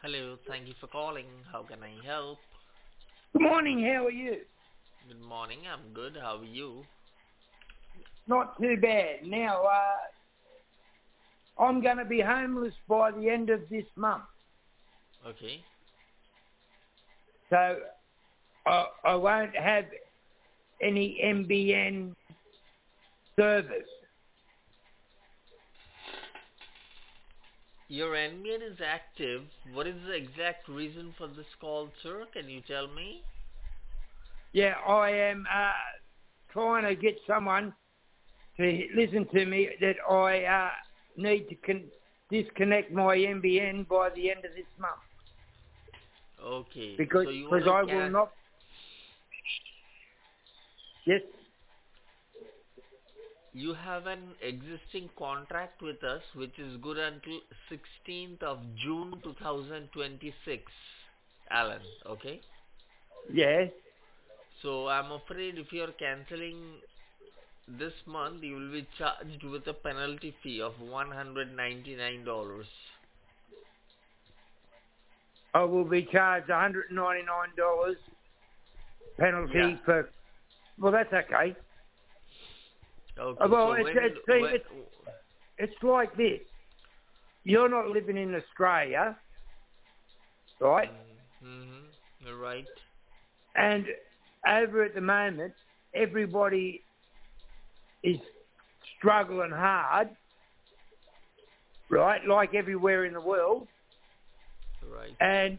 Hello, thank you for calling. How can I help? Good morning, how are you? Good morning, I'm good. How are you? Not too bad. Now, I'm going to be homeless by the end of this month. Okay. So, I won't have any MBN service. Your NBN is active. What is the exact reason for this call, sir? Can you tell me? Yeah, I am trying to get someone to listen to me that I need to disconnect my MBN by the end of this month. Okay. Because So you want cause to I will can not... Yes, you have an existing contract with us which is good until 16th of June 2026, Alan, okay? yes. So I'm afraid if you're canceling this month, you will be charged with a penalty fee of $199. I will be charged $199 Yeah. penalty for... Well, that's okay. Okay. Well, So when it's like this. You're not living in Australia, right? You're right. And over at the moment, everybody is struggling hard, right? Like everywhere in the world. Right. And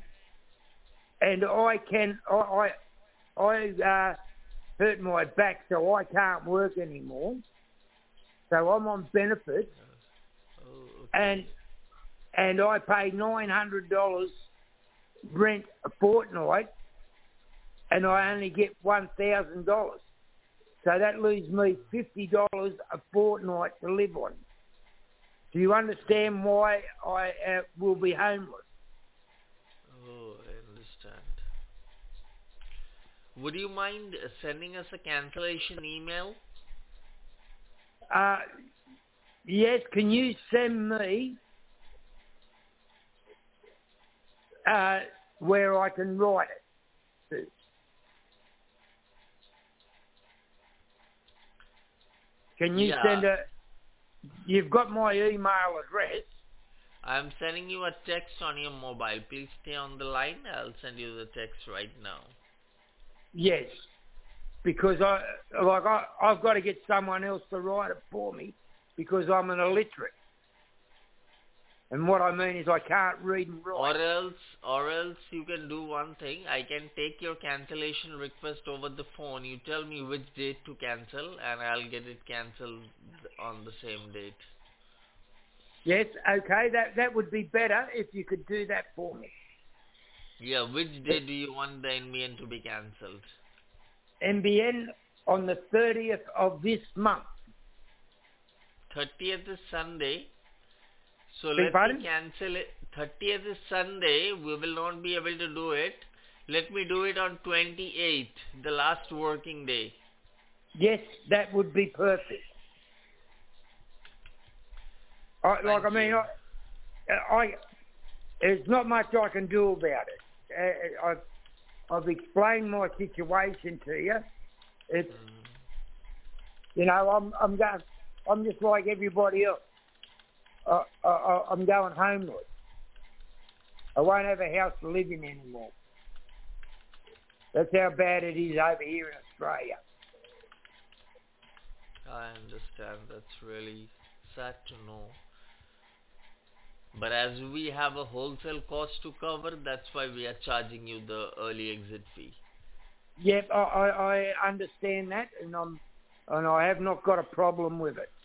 I hurt my back, so I can't work anymore. So I'm on benefits, Oh, okay. and I pay $900 rent a fortnight, and I only get $1,000. So that leaves me $50 a fortnight to live on. Do you understand why I will be homeless? Oh, I understand. Would you mind sending us a cancellation email? Yes, can you send me where I can write it? Can you Yeah. send you've got my email address? I'm sending you a text on your mobile. Please stay on the line. I'll send you the text right now. Yes, because I've got to get someone else to write it for me because I'm an illiterate. And what I mean is I can't read and write. Or else you can do one thing. I can take your cancellation request over the phone. You tell me which date to cancel and I'll get it cancelled on the same date. Yes, okay, that would be better if you could do that for me. Yeah, which day do you want the NBN to be cancelled? NBN on the 30th of this month. 30th is Sunday. So Beg let me pardon? cancel it. 30th is Sunday. We will not be able to do it. Let me do it on 28th, the last working day. Yes, that would be perfect. Thank you. There's not much I can do about it. I've explained my situation to you. It's, I'm just like everybody else. I'm going homeless. I won't have a house to live in anymore. That's how bad it is over here in Australia. I understand. That's really sad to know. But as we have a wholesale cost to cover, that's why we are charging you the early exit fee. Yep, I understand that, and I have not got a problem with it.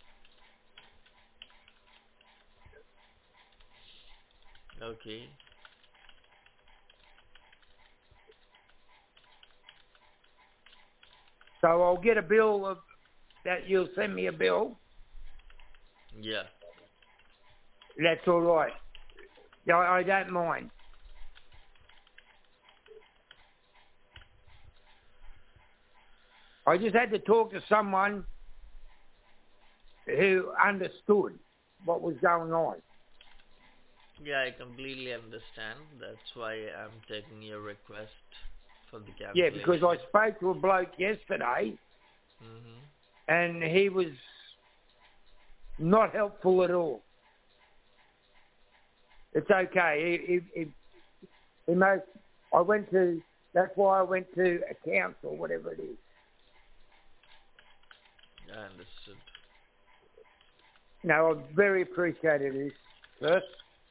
Okay. So I'll get a bill that you'll send me a bill. Yeah. That's all right. I don't mind. I just had to talk to someone who understood what was going on. Yeah, I completely understand. That's why I'm taking your request for the Yeah, because I cancellation. spoke to a bloke yesterday Hmm. and he was not helpful at all. It's okay. He most, I went to, that's why I went to accounts or whatever it is. I understood. No, I very appreciated this, sir.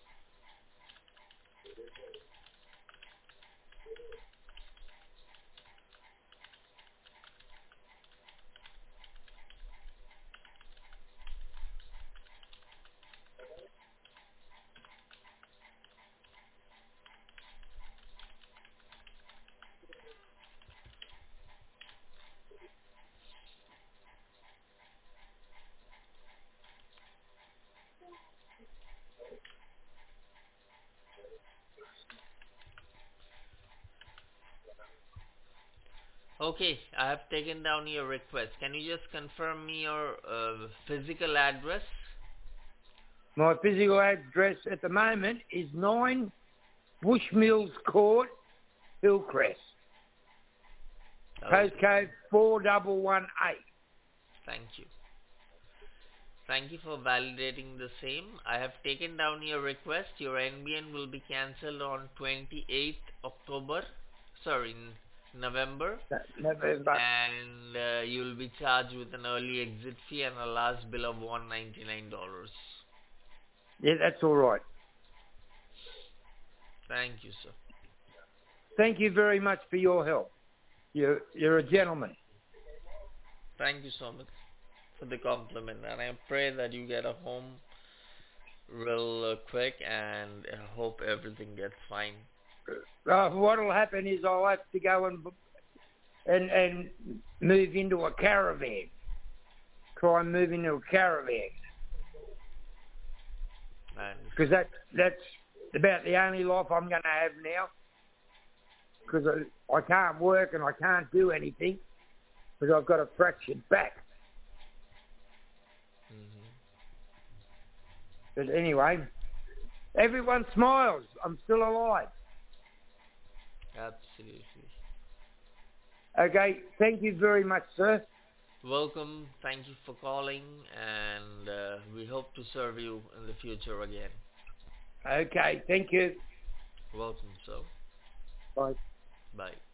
Okay, I have taken down your request. Can you just confirm me your physical address? My physical address at the moment is 9 Bushmills Court, Hillcrest. Okay, Postcode 4118. thank you. Thank you for validating the same. I have taken down your request. Your NBN will be cancelled on 28th October, sorry, November, November. and you will be charged with an early exit fee and a last bill of $199. Yeah, that's all right. Thank you, sir. Thank you very much for your help. You're a gentleman. Thank you so much for the compliment, and I pray that you get a home real quick, and I hope everything gets fine. What'll happen is I'll have to go and move into a caravan. Try and move into a caravan And because that's about the only life I'm going to have now. Because I can't work and I can't do anything because I've got a fractured back. But anyway, everyone smiles. I'm still alive. absolutely. Okay, thank you very much, sir. Welcome. Thank you for calling, and we hope to serve you in the future again. Okay, thank you. Welcome, sir. Bye. Bye.